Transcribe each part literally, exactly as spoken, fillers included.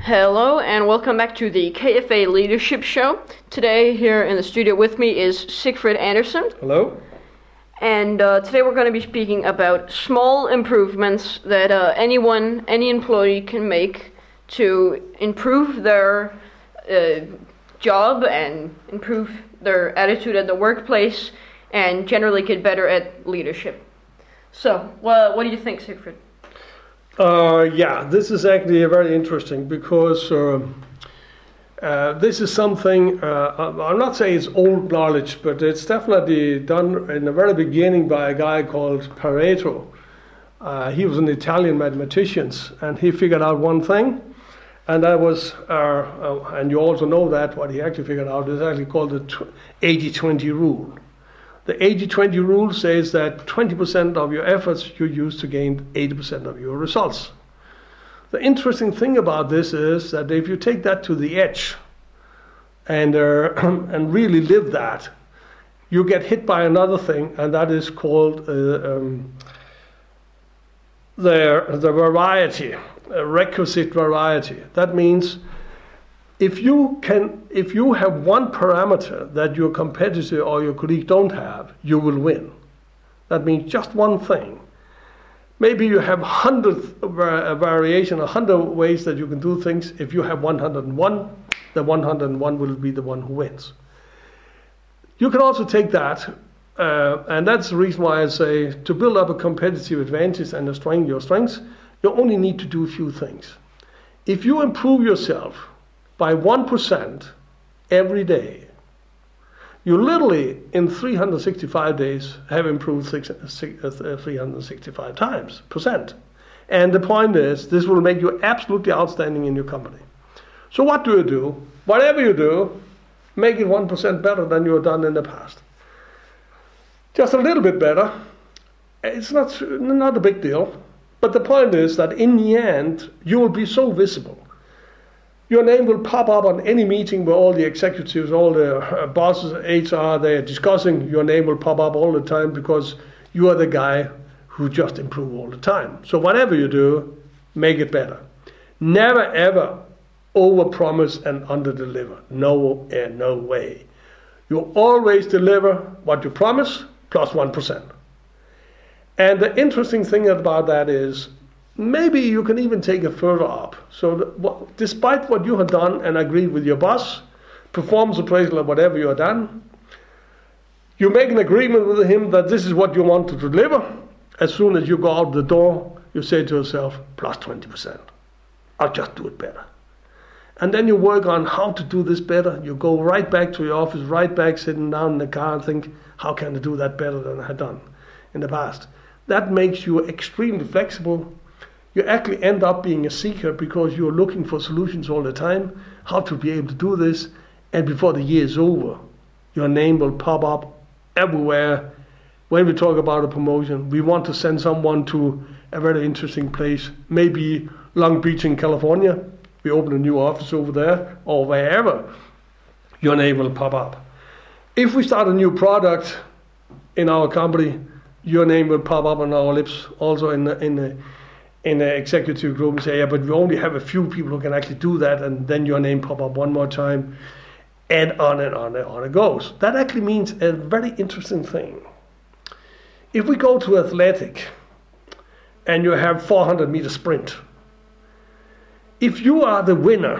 Hello and welcome back to the K F A Leadership Show. Today here in the studio with me is Sigfrid Andersen. Hello. And uh, today we're going to be speaking about small improvements that uh, anyone, any employee can make to improve their uh, job and improve their attitude at the workplace and generally get better at leadership. So, well, what do you think, Sigfrid? Uh, yeah, this is actually very interesting because uh, uh, this is something, uh, I'm not saying it's old knowledge, but it's definitely done in the very beginning by a guy called Pareto. Uh, he was an Italian mathematician, and he figured out one thing, and that was, uh, uh, and you also know that, what he actually figured out is actually called the eighty twenty rule. The eighty twenty rule says that twenty percent of your efforts you use to gain eighty percent of your results. The interesting thing about this is that if you take that to the edge and uh, and really live that, you get hit by another thing, and that is called uh, um, the, the variety, uh, requisite variety. That means If you can, if you have one parameter that your competitor or your colleague don't have, you will win. That means just one thing. Maybe you have hundred var- variation, a hundred ways that you can do things. If you have one hundred and one, the one hundred and one will be the one who wins. You can also take that, uh, and that's the reason why I say to build up a competitive advantage and to strengthen your strengths, you only need to do a few things. If you improve yourself by one percent every day, you literally in three hundred sixty-five days have improved six, six, uh, three hundred sixty-five times percent. And the point is, this will make you absolutely outstanding in your company. So what do you do? Whatever you do, make it one percent better than you have done in the past. Just a little bit better. It's not, not a big deal. But the point is that in the end, you will be so visible. Your name will pop up on any meeting where all the executives, all the uh, bosses, H R, they are discussing. Your name will pop up all the time because you are the guy who just improves all the time. So whatever you do, make it better. Never ever overpromise and underdeliver. No, uh, no way. You always deliver what you promise plus one percent. And the interesting thing about that is, maybe you can even take it further up. So that, well, despite what you have done and agreed with your boss, performance appraisal or whatever you have done, you make an agreement with him that this is what you want to deliver. As soon as you go out the door, you say to yourself, plus twenty percent. I'll just do it better. And then you work on how to do this better. You go right back to your office, right back sitting down in the car and think, how can I do that better than I had done in the past? That makes you extremely flexible. You actually end up being a seeker because you're looking for solutions all the time, how to be able to do this, and before the year is over, your name will pop up everywhere. When we talk about a promotion, we want to send someone to a very interesting place, maybe Long Beach in California. We open a new office over there, or wherever, your name will pop up. If we start a new product in our company, your name will pop up on our lips, also in the, in the in the executive group and say, yeah, but we only have a few people who can actually do that, and then your name pop up one more time, and on and on and on it goes. That actually means a very interesting thing. If we go to athletic, and you have four hundred meter sprint, if you are the winner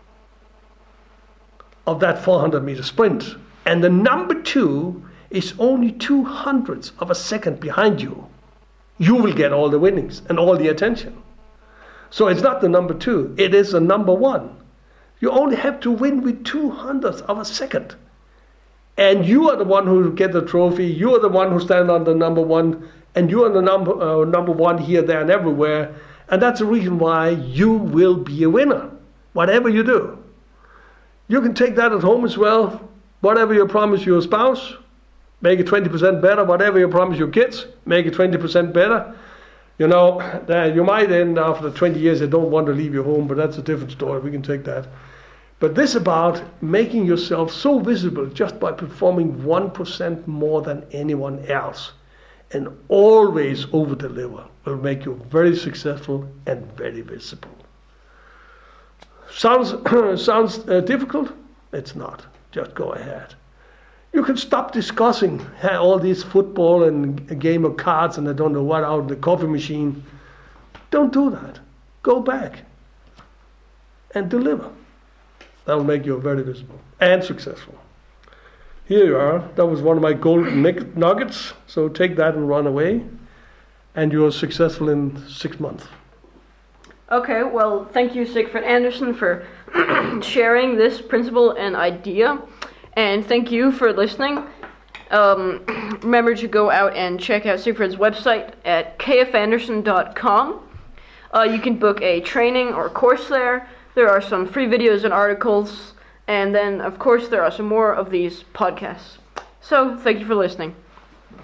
of that four hundred meter sprint, and the number two is only two hundredths of a second behind you, you will get all the winnings and all the attention. So it's not the number two, it is the number one. You only have to win with two hundredths of a second. And you are the one who will get the trophy, you are the one who stand on the number one, and you are the number, uh, number one here, there, and everywhere. And that's the reason why you will be a winner, whatever you do. You can take that at home as well. Whatever you promise your spouse, make it twenty percent better. Whatever you promise your kids, make it twenty percent better. You know, you might end after twenty years, they don't want to leave your home, but that's a different story. We can take that. But this about making yourself so visible just by performing one percent more than anyone else and always over-deliver will make you very successful and very visible. Sounds sounds uh, difficult? It's not. Just go ahead. You can stop discussing uh, all this football and a game of cards and I don't know what out in the coffee machine. Don't do that. Go back and deliver. That will make you very visible and successful. Here you are. That was one of my golden nuggets. So take that and run away. And you're successful in six months. Okay, well, thank you, Sigfrid Andersen, for sharing this principle and idea. And thank you for listening. Um, remember to go out and check out Sigfrid's website at k f andersen dot com. Uh, you can book a training or course there. There are some free videos and articles. And then, of course, there are some more of these podcasts. So, thank you for listening.